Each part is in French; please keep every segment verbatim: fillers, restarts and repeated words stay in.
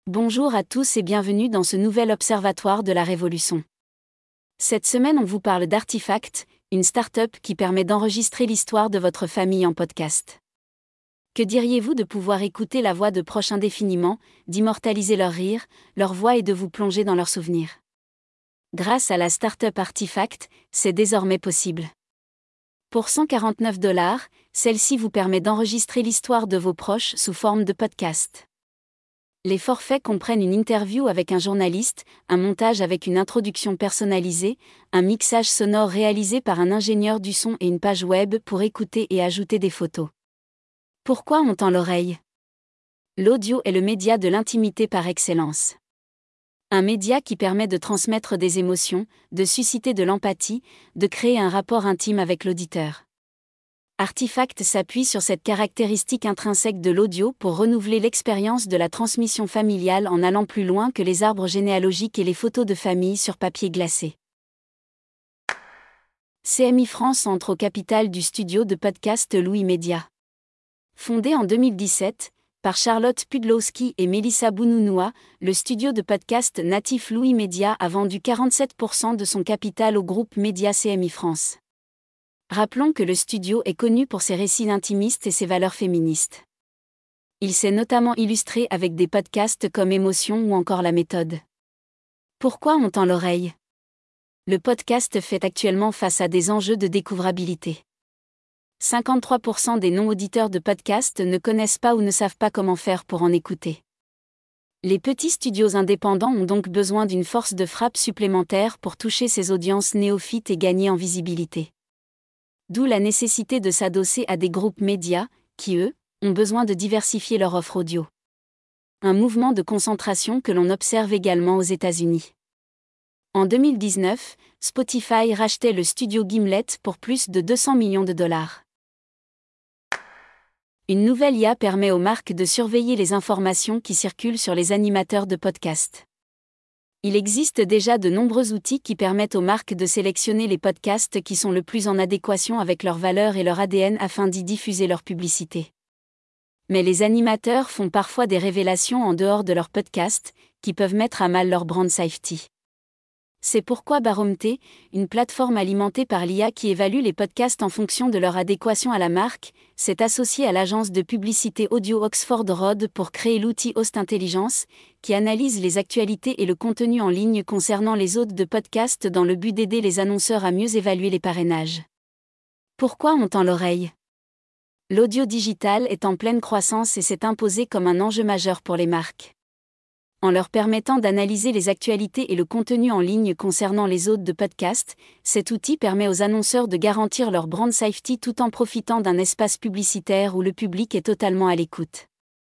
Bonjour à tous et bienvenue dans ce nouvel observatoire de la Révolution. Cette semaine, on vous parle d'Artifact, une start-up qui permet d'enregistrer l'histoire de votre famille en podcast. Que diriez-vous de pouvoir écouter la voix de proches indéfiniment, d'immortaliser leurs rires, leur voix et de vous plonger dans leurs souvenirs? Grâce à la start-up Artifact, c'est désormais possible. Pour cent quarante-neuf dollars, celle-ci vous permet d'enregistrer l'histoire de vos proches sous forme de podcast. Les forfaits comprennent une interview avec un journaliste, un montage avec une introduction personnalisée, un mixage sonore réalisé par un ingénieur du son et une page web pour écouter et ajouter des photos. Pourquoi on tend l'oreille ? L'audio est le média de l'intimité par excellence. Un média qui permet de transmettre des émotions, de susciter de l'empathie, de créer un rapport intime avec l'auditeur. Artifact s'appuie sur cette caractéristique intrinsèque de l'audio pour renouveler l'expérience de la transmission familiale en allant plus loin que les arbres généalogiques et les photos de famille sur papier glacé. C M I France entre au capital du studio de podcast Louis Media. Fondé en deux mille dix-sept, par Charlotte Pudlowski et Mélissa Bounounoua, le studio de podcast natif Louis Media a vendu quarante-sept pour cent de son capital au groupe Média C M I France. Rappelons que le studio est connu pour ses récits intimistes et ses valeurs féministes. Il s'est notamment illustré avec des podcasts comme Émotion ou encore La Méthode. Pourquoi on tend l'oreille ? Le podcast fait actuellement face à des enjeux de découvrabilité. cinquante-trois pour cent des non-auditeurs de podcasts ne connaissent pas ou ne savent pas comment faire pour en écouter. Les petits studios indépendants ont donc besoin d'une force de frappe supplémentaire pour toucher ces audiences néophytes et gagner en visibilité. D'où la nécessité de s'adosser à des groupes médias, qui eux, ont besoin de diversifier leur offre audio. Un mouvement de concentration que l'on observe également aux États-Unis. En deux mille dix-neuf, Spotify rachetait le studio Gimlet pour plus de deux cents millions de dollars. Une nouvelle I A permet aux marques de surveiller les informations qui circulent sur les animateurs de podcasts. Il existe déjà de nombreux outils qui permettent aux marques de sélectionner les podcasts qui sont le plus en adéquation avec leurs valeurs et leur A D N afin d'y diffuser leur publicité. Mais les animateurs font parfois des révélations en dehors de leur podcast, qui peuvent mettre à mal leur brand safety. C'est pourquoi Baromté, une plateforme alimentée par l'I A qui évalue les podcasts en fonction de leur adéquation à la marque, s'est associée à l'agence de publicité audio Oxford Road pour créer l'outil Host Intelligence, qui analyse les actualités et le contenu en ligne concernant les hôtes de podcasts dans le but d'aider les annonceurs à mieux évaluer les parrainages. Pourquoi on tend l'oreille ? L'audio digital est en pleine croissance et s'est imposé comme un enjeu majeur pour les marques. En leur permettant d'analyser les actualités et le contenu en ligne concernant les hôtes de podcast, cet outil permet aux annonceurs de garantir leur brand safety tout en profitant d'un espace publicitaire où le public est totalement à l'écoute.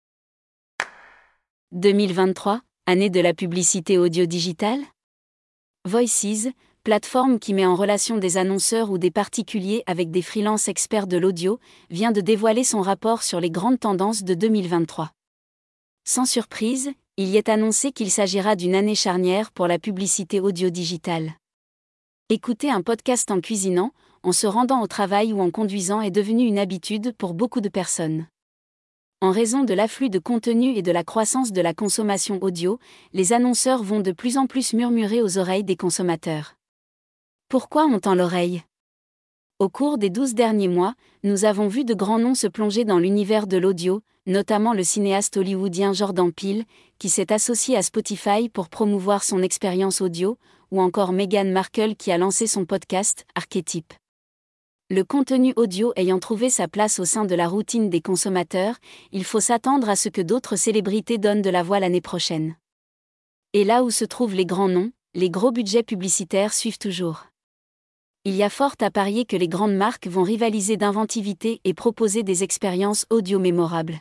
deux mille vingt-trois, année de la publicité audio digitale ? Voices, plateforme qui met en relation des annonceurs ou des particuliers avec des freelances experts de l'audio, vient de dévoiler son rapport sur les grandes tendances de deux mille vingt-trois. Sans surprise, il y est annoncé qu'il s'agira d'une année charnière pour la publicité audio digitale. Écouter un podcast en cuisinant, en se rendant au travail ou en conduisant est devenu une habitude pour beaucoup de personnes. En raison de l'afflux de contenu et de la croissance de la consommation audio, les annonceurs vont de plus en plus murmurer aux oreilles des consommateurs. Pourquoi on tend l'oreille ? Au cours des douze derniers mois, nous avons vu de grands noms se plonger dans l'univers de l'audio, notamment le cinéaste hollywoodien Jordan Peele, qui s'est associé à Spotify pour promouvoir son expérience audio, ou encore Meghan Markle qui a lancé son podcast « Archetype ». Le contenu audio ayant trouvé sa place au sein de la routine des consommateurs, il faut s'attendre à ce que d'autres célébrités donnent de la voix l'année prochaine. Et là où se trouvent les grands noms, les gros budgets publicitaires suivent toujours. Il y a fort à parier que les grandes marques vont rivaliser d'inventivité et proposer des expériences audio mémorables.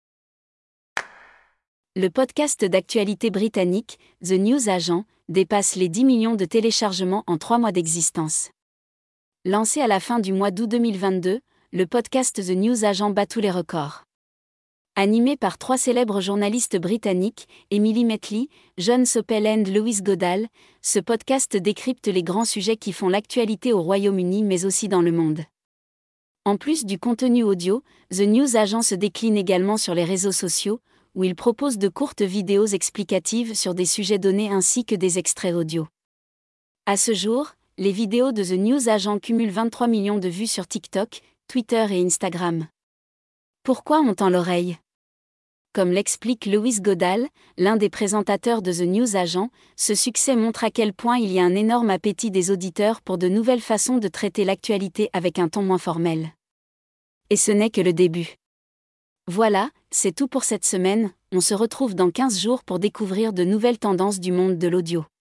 Le podcast d'actualité britannique, The News Agent, dépasse les dix millions de téléchargements en trois mois d'existence. Lancé à la fin du mois d'août deux mille vingt-deux, le podcast The News Agent bat tous les records. Animé par trois célèbres journalistes britanniques, Emily Metley, John Sopel et Lewis Godall, ce podcast décrypte les grands sujets qui font l'actualité au Royaume-Uni mais aussi dans le monde. En plus du contenu audio, The News Agent se décline également sur les réseaux sociaux, où il propose de courtes vidéos explicatives sur des sujets donnés ainsi que des extraits audio. À ce jour, les vidéos de The News Agent cumulent vingt-trois millions de vues sur TikTok, Twitter et Instagram. Pourquoi on tend l'oreille ? Comme l'explique Lewis Godal, l'un des présentateurs de The News Agent, ce succès montre à quel point il y a un énorme appétit des auditeurs pour de nouvelles façons de traiter l'actualité avec un ton moins formel. Et ce n'est que le début. Voilà, c'est tout pour cette semaine, on se retrouve dans quinze jours pour découvrir de nouvelles tendances du monde de l'audio.